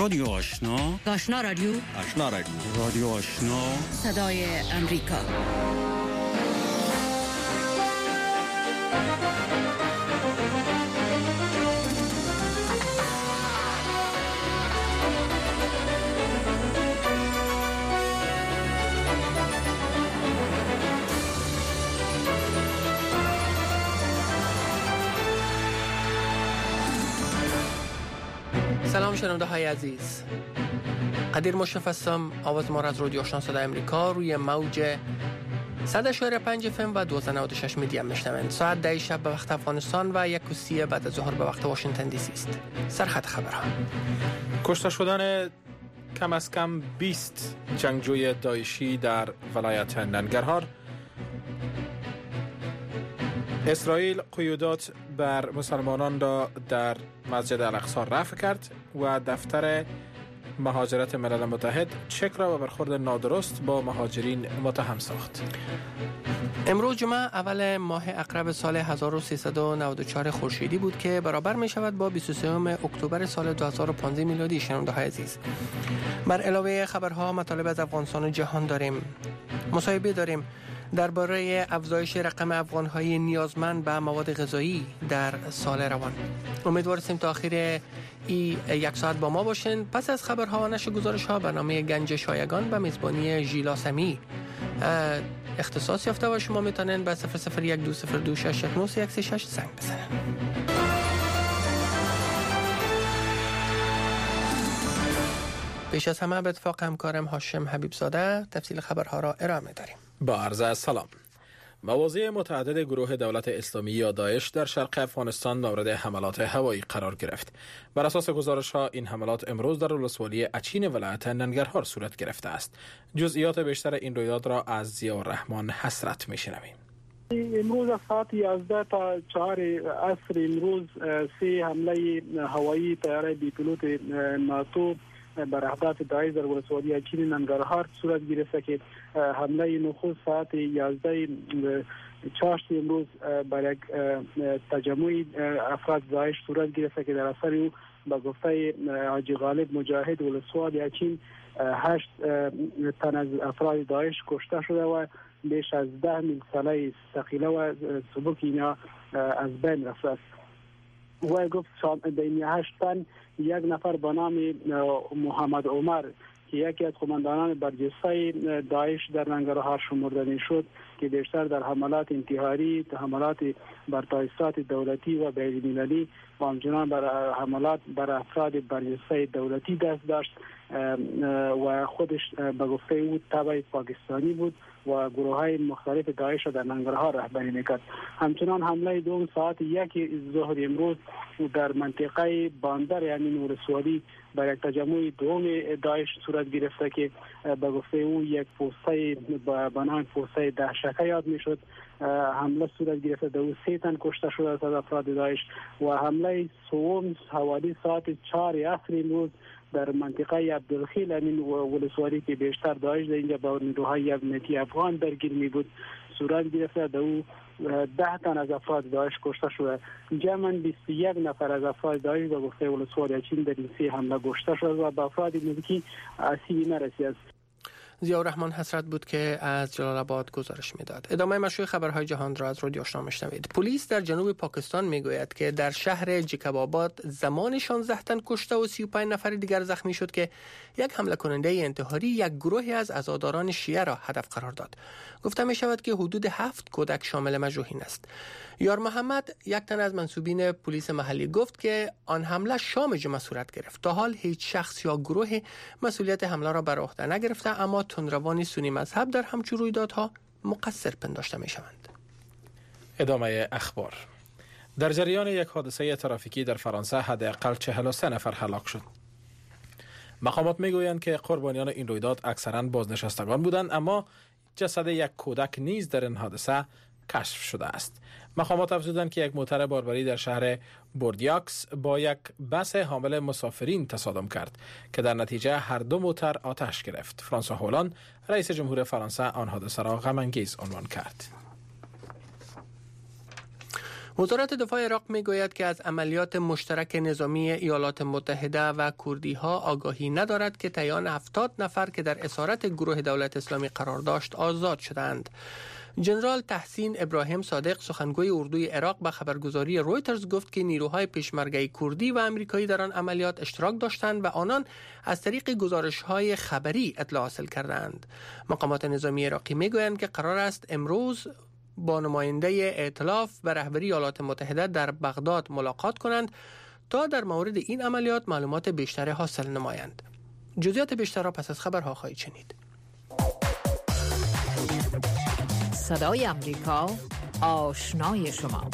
رادیو آشنا، آشنا رادیو، آشنا رادیو، رادیو آشنا، صدای امریکا. سلام شنونده های عزیز، قدیر مشرف هستم. آواز ما را از رادیو آشنا صدای امریکا روی موج 100.5 FM و 1296 میدیم میشنوند. ساعت 10 شب به وقت افغانستان و 1:30 بعد از ظهر به وقت واشنگتن دی سی است. سرخط خبرها: کشته شدن کم از کم 20 جنگجوی داعشی در ولایت ننگرهار. اسرائیل قیودات بر مسلمانان را در مسجد الاقصی رفع کرد و دفتر مهاجرت ملل متحد چک را به برخورد نادرست با مهاجرین متهم ساخت. امروز جمعه اول ماه اقرب سال 1394 خورشیدی بود که برابر می شود با 23 اکتبر سال 2015 میلادی. شنونده های عزیز، بر علاوه خبرها مطالب از افغانستان و جهان داریم. مصاحبه داریم درباره افزایش رقم افغان‌های نیازمند به مواد غذایی در سال روان. امیدوار هستیم تا آخر یک ساعت با ما باشین. پس از خبرها و نشر گزارش‌ها برنامه گنج شایگان به میزبانی ژیلا سمی اختصاص یافته و شما میتونین به 001202669136 زنگ بزنین. پیش از همه به اتفاق همکارم هاشم حبیب زاده تفصیل خبرها را ارائه داریم. با عرض سلام. مواضع متعدد گروه دولت اسلامی یا داعش در شرق افغانستان مورد حملات هوایی قرار گرفت. بر اساس گزارش‌ها این حملات امروز در ولسوالی اچین ولایت ننگرهار صورت گرفته است. جزئیات بیشتر این رویداد را از ضیاءالرحمن حسرت می‌شنویم. امروز از ساعت 11 تا 4 عصر امروز 3 حمله هوایی طیاره بی پیلوت ناتو بر اهداف داعش در ولسوالی اچین ننگرهار صورت گرفته که حمله نخست ساعت 11 چهارشنبه امروز بر یک تجمع افراد داعش صورت گرفته که در اثر او به گفته حاجی غالب مجاهد ولسوالی اچین 8 تن از افراد داعش کشته شده و بیش از 10 مسلح ثقیله و سبک اینا از بین رفته است. و گفت بین 8 تن یک نفر به نام محمد عمر که یکی از قماندانان برجسته داعش در ننگرهار شمرده میشد که بیشتر در حملات انتحاری، حملات بر تاسیسات دولتی و بین‌المللی و همچنان بر حملات بر افراد برجسته دولتی دست داشت و خودش به گفته او تبع پاکستانی بود و گروه‌های مختلف داعش را در ننگرهار رهبری میکرد. همچنان حمله دوم ساعت 1 ظهر امروز در منطقه باندر یعنی ولسوالی بر یک تجمع دوم داعش صورت گرفته که به گفته او یک پوسته به نام پوسته دهشکه یاد میشد. حمله صورت گرفته در او 3 تن کشته شده از افراد داعش و حمله سوم حوالی ساعت 4 عصر امروز در منطقه عبدالخیل یعنی ولسوالی که بیشتر داعش در اینجا با نیروهای امنیتی افغان درگیر می بود صورت گرفته. در او 10 تن از افراد داعش کشته شده. جمعاً 21 نفر از افراد داعش به گفته ولسوالی اچین در این 3 حمله کشته شده و به افراد ملکی آسیبی نرسیده است. ضیاءالرحمن حسرت بود که از جلال آباد گزارش میداد. ادامه مشروع خبرهای جهان را از رادیو آشنا میشنوید. پلیس در جنوب پاکستان میگوید که در شهر جیکاب‌آباد زمان 16 تن کشته و 35 نفر دیگر زخمی شد که یک حمله کننده انتحاری یک گروهی از عزاداران شیعه را هدف قرار داد. گفته می شود که حدود 7 کودک شامل مجروحین است. یار محمد، یک تن از منسوبین پلیس محلی، گفت که آن حمله شام جمعه صورت گرفت. تا حال هیچ شخص یا گروه مسئولیت حمله را بر عهده نگرفته، اما تندروان سنی مذهب در همچون رویدادها مقصر پنداشته می شوند. ادامه اخبار: در جریان یک حادثه ترافیکی در فرانسه حداقل 43 نفر هلاک شد. مقامات میگویند که قربانیان این رویداد اکثرا بازنشستگان بودند، اما جسد یک کودک نیز در این حادثه کشف شده است. مقامات افزودند که یک موتر باربری در شهر بوردیاکس با یک بس حامل مسافرین تصادم کرد که در نتیجه هر دو موتر آتش گرفت. فرانسوا هولاند، رئیس جمهور فرانسه، آن حادثه را غم انگیز عنوان کرد. وزارت دفاع عراق میگوید که از عملیات مشترک نظامی ایالات متحده و کردی ها آگاهی ندارد که طیان 70 نفر که در اسارت گروه دولت اسلامی قرار داشت آزاد شدند. جنرال تحسین ابراهیم صادق سخنگوی اردوی عراق به خبرگزاری رویترز گفت که نیروهای پیشمرگه کردی و آمریکایی در آن عملیات اشتراک داشتند و آنان از طریق گزارش‌های خبری اطلاع حاصل کردند. مقامات نظامی عراقی میگویند که قرار است امروز با نماینده ائتلاف به رهبری ایالات متحده در بغداد ملاقات کنند تا در مورد این عملیات معلومات بیشتری حاصل نمایند. جزئیات بیشتر را پس از خبرها خواهید شنید. صدای امریکا، آشنای شما.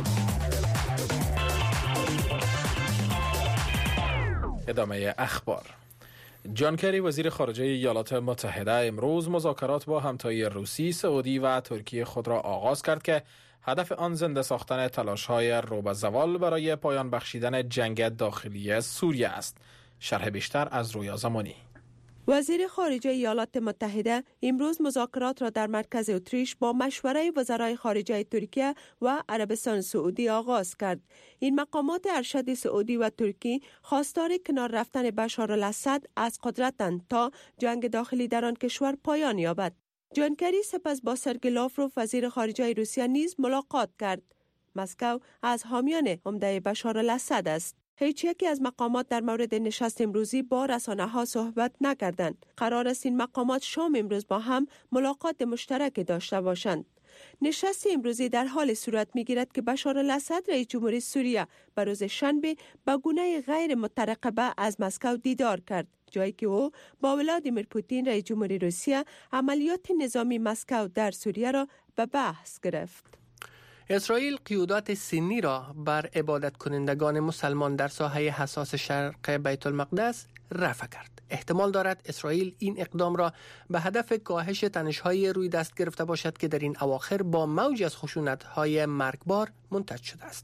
ادامه اخبار. جان کری وزیر خارجه ایالات متحده امروز مذاکرات با همتای روسی، سعودی و ترکیه خود را آغاز کرد که هدف آن زنده ساختن تلاش‌های رو به زوال برای پایان بخشیدن جنگ داخلی سوریه است. شرح بیشتر از رویا زمانی. وزیر خارجه ایالات متحده امروز مذاکرات را در مرکز اتریش با مشوره وزرای خارجه ترکیه و عربستان سعودی آغاز کرد. این مقامات ارشد سعودی و ترکی خواستار کنار رفتن بشار الاسد از قدرتند تا جنگ داخلی در آن کشور پایان یابد. جان کری سپس با سرگئی لاوروف وزیر خارجه روسیه نیز ملاقات کرد. مسکو از حامیان عمده بشار الاسد است. هیچ یکی از مقامات در مورد نشست امروزی با رسانه‌ها صحبت نکردند. قرار است این مقامات شام امروز با هم ملاقات مشترک داشته باشند. نشست امروزی در حال صورت می‌گیرد که بشار الاسد رئیس جمهوری سوریه به روز شنبه به گونه غیر مترقبه از مسکو دیدار کرد، جایی که او با ولادیمیر پوتین رئیس جمهوری روسیه عملیات نظامی مسکو در سوریه را به بحث گرفت. اسرائیل قیودات سنی را بر عبادت کنندگان مسلمان در ساحه حساس شرق بیت المقدس رفع کرد. احتمال دارد اسرائیل این اقدام را به هدف کاهش تنش‌های روی دست گرفته باشد که در این اواخر با موج از خشونت‌های مرگبار منتج شده است.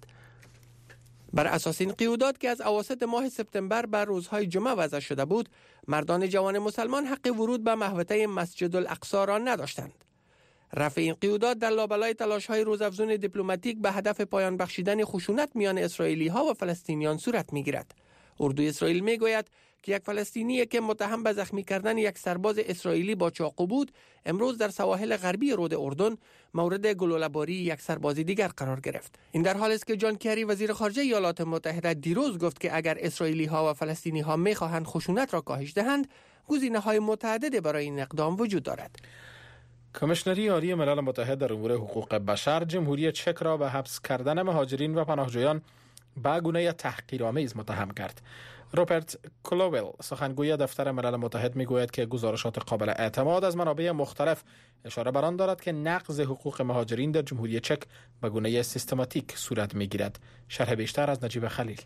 بر اساس این قیودات که از اواسط ماه سپتامبر بر روزهای جمعه وضع شده بود، مردان جوان مسلمان حق ورود به محوطه مسجد الاقصی را نداشتند. رفع این قیودات در لابلای تلاش‌های روزافزون دیپلماتیک به هدف پایان بخشیدن خشونت میان اسرائیلی‌ها و فلسطینیان صورت می‌گیرد. اردوی اسرائیل می‌گوید که یک فلسطینی که متهم به زخمی کردن یک سرباز اسرائیلی با چاقو بود، امروز در سواحل غربی رود اردن مورد گلوله‌باری یک سرباز دیگر قرار گرفت. این در حالی است که جان کری وزیر خارجه ایالات متحده دیروز گفت که اگر اسرائیلی‌ها و فلسطینی‌ها می‌خواهند خشونت را کاهش دهند، گزینه‌های متعددی برای این اقدام وجود دارد. کمیشنری عالی ملل متحد در امور حقوق بشر جمهوری چک را به حبس کردن مهاجرین و پناهجویان به گونه تحقیرآمیز متهم کرد. روپرت کلوول سخنگوی دفتر ملل متحد میگوید که گزارشات قابل اعتماد از منابع مختلف اشاره بر آن دارد که نقض حقوق مهاجرین در جمهوری چک به گونه سیستماتیک صورت میگیرد. شرح بیشتر از نجیب خلیل.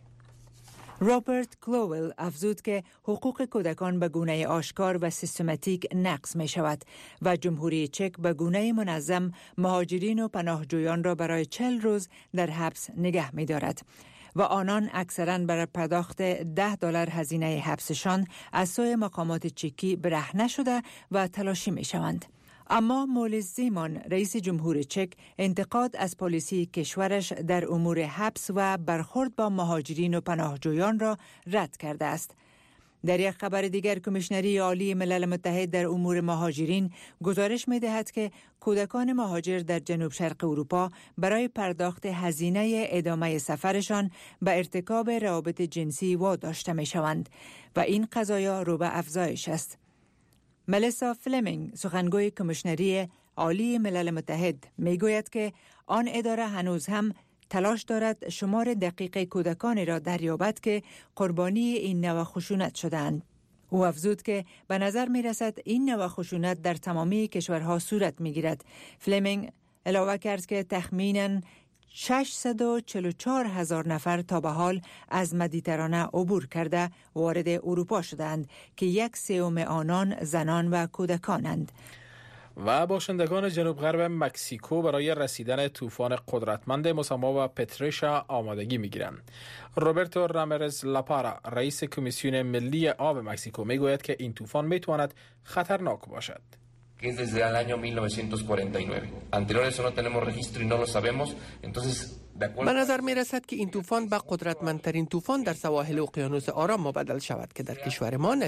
روبرت کلوول افزود که حقوق کودکان به گونه آشکار و سیستماتیک نقض می شود و جمهوری چک به گونه منظم مهاجرین و پناهجویان را برای 40 روز در حبس نگه می دارد و آنان اکثراً برای پرداخت $10 هزینه حبسشان از سوی مقامات چکی برهنه شده و تلاشی می شوند. اما مولز زیمان رئیس جمهور چک انتقاد از پالیسی کشورش در امور حبس و برخورد با مهاجرین و پناهجویان را رد کرده است. در یک خبر دیگر کمیشنری عالی ملل متحد در امور مهاجرین گزارش می دهد که کودکان مهاجر در جنوب شرق اروپا برای پرداخت هزینه ادامه سفرشان به ارتکاب روابط جنسی واداشته می شوند و این قضایا رو به افزایش است. ملیسا فلمینگ سخنگوی کمیشنری عالی ملل متحد می گوید که آن اداره هنوز هم تلاش دارد شمار دقیق کودکانی را دریابد که قربانی این نوع خشونت شدند. او افزود که به نظر می رسد این نوع خشونت در تمامی کشورها صورت می گیرد. فلمینگ علاوه کرد که تخمیناً 644,000 نفر تا به حال از مدیترانه عبور کرده وارد اروپا شدند که 1/3 آنان زنان و کودکانند. و باشندگان جنوب غرب مکزیکو برای رسیدن طوفان قدرتمند مسما و پتریشا آمادگی می‌گیرند. روبرتو رامرز لاپارا رئیس کمیسیون ملی آب مکزیکو میگوید که این طوفان میتواند خطرناک باشد. que es desde el año 1949. Anteriores no tenemos registro y no lo sabemos, entonces به نظر می رسد که این طوفان به قدرتمندترین طوفان در سواحل اقیانوس آرام مبدل شود که در کشور ما